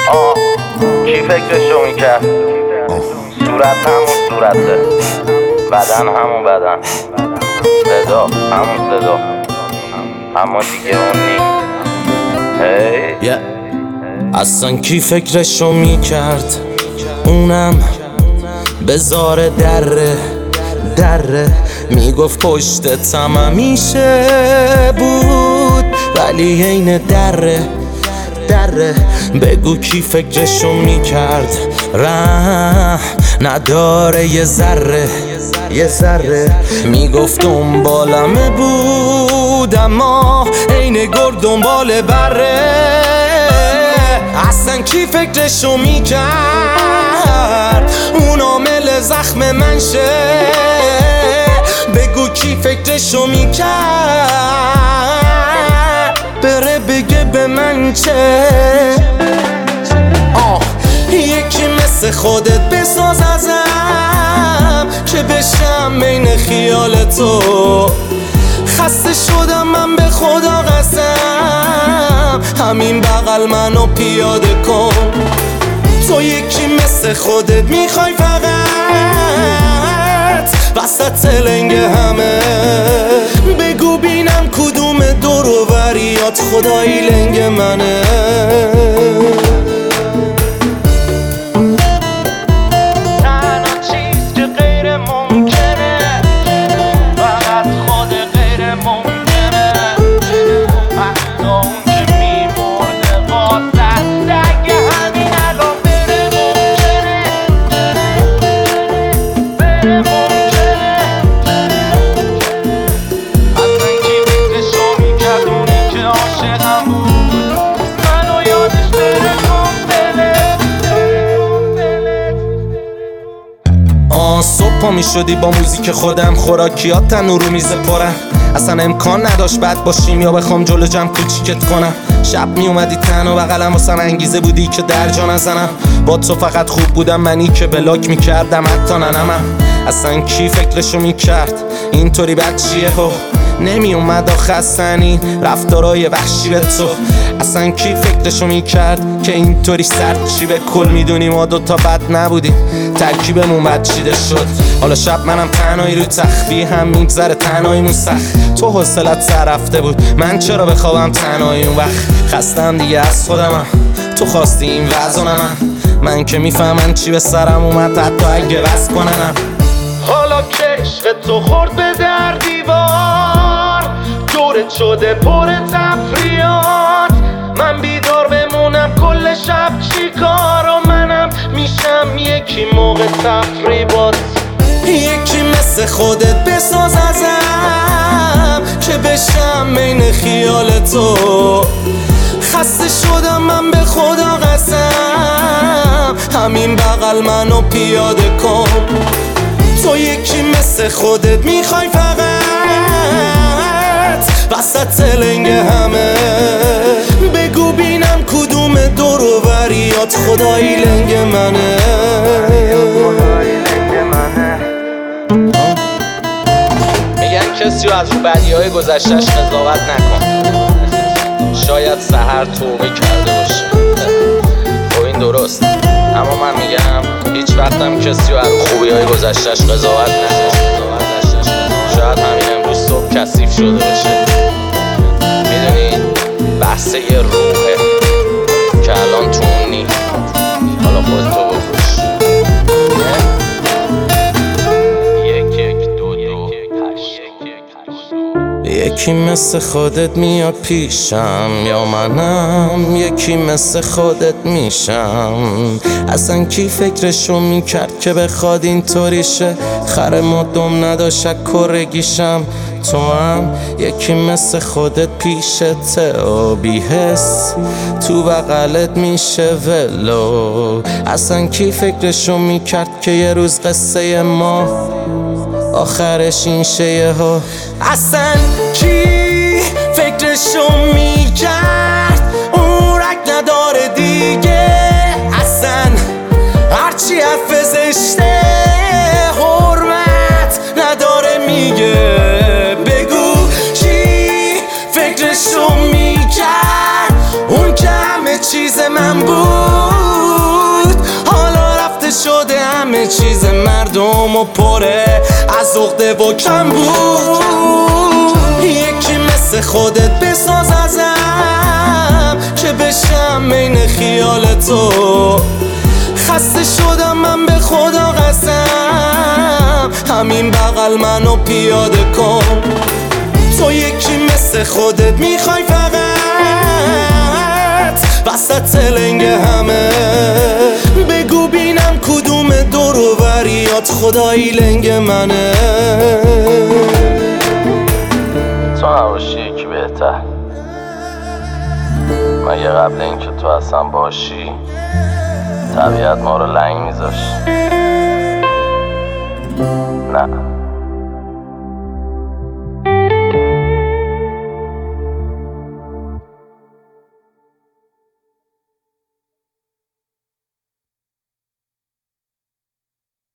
کی فکرشو میکرد؟ صورت همون صورته، بدن همون بدن، صدا همون صدا، اما دیگه اون نی. اصلا کی فکرشو میکرد اونم بذاره دره میگفت پشتتم همیشه بود ولی عین دره بگو کی فکرشو میکرد نداره یه ذره میگفت دنبالمه بود اما عین گرگ دنبال بره. اصلا کی فکرشو میکرد اون عامل زخم من شه؟ بگو کی فکرشو میکرد بره بگه به من چه؟ یکی مثل خودت بساز ازم که بشم بین خیال تو. خسته شدم من به خدا قسم همین بغل منو پیاده کن. تو یکی مثل خودت میخوای فقط وسط لنگ همه. بگو بینم کدوم دور و بریات خدایی لنگ منه. صبح می شدی با موزیک خودم خوراکیات تنور رو میز پرن. اصلا امکان نداشت بد باشیم یا بخوام جلو جمع کوچیکت کنم. شب می اومدی تنها بغلم واسم انگیزه بودی که درجا نزنم. با تو فقط خوب بودم منی که بلاک میکردم حتی ننمم. اصلا کی فکرشو میکرد اینطوری بچیه ها نمی اومد خستنی رفتارای وحشی به تو. اصلا کی فکرشو میکرد که اینطوری سرد چی به کل میدونی ما دوتا بد نبودیم ترکیبمون بد چیده شد. حالا شب منم تنهایی رو تخفی هم میگذره تنهاییمون سخت. تو حوصلت سر رفته بود من چرا بخوابم تنهایی اون وقت. خستم دیگه از خودمم تو خواستی این وزنم. من که میفهمم چی به سرم اومد حتی اگه بس کننم. حالا کشف تو خورد به در دیوار دورت شده پر تفریات. من بیدار بمونم کل شب چی کار و منم میشم یکی موقع تفریبات. یکی مثل خودت بساز ازم که بشم بین خیال تو. خسته شدم من به خدا قسم همین بغل منو پیاده کن. تو یکی مثل خودت میخوای فقط وسط لنگ همه. بگو بینم کدوم دور و بریات خدایی لنگ منه. میگن کسی رو از رو بدیهای گذشتش قضاوت نکن. شاید سحر توبه کرده باشه. خب این درست اما من میگم هیچ وقتم کسی رو از خوبی‌های گذشتش قضاوت نکن. شاید همین امروز صبح کثیف شده باشه. میدونی بحث یه روحه که الان تو اون نی. حالا خودتو بکش. یکی مثل خودت میاد پیشم یا منم یکی مثل خودت میشم. اصلا کی فکرشو میکرد که بخواد اینطوری شه؟ خر ما دم نداشت کرگیشم. تو هم یکی مثل خودت پیشته و بی حس تو بغلت میشه ولو. اصلا کی فکرشو میکرد که یه روز قصه ما آخرش این شه ها؟ اصلا کی فکرشو میکرد اون رگ نداره دیگه؟ اصلا هرچی حرف زشته حرمت نداره میگه. بگو کی فکرشو میکرد اون که همه چیز من بود و پره از عقده و کم بود. یکی مثل خودت بساز ازم که بشم بین خیال تو. خسته شدم من به خدا قسم، همین بغل منو پیاده کن. تو یکی مثل خودت میخوای فقط وسط لنگ همه. بگو بینم کدوم دور و بریات خدایی لنگ منه. تو نباشی یکی بهتر، مگه قبل اینکه تو اصلا باشی طبیعت ما رو لنگ میذاشت؟ نه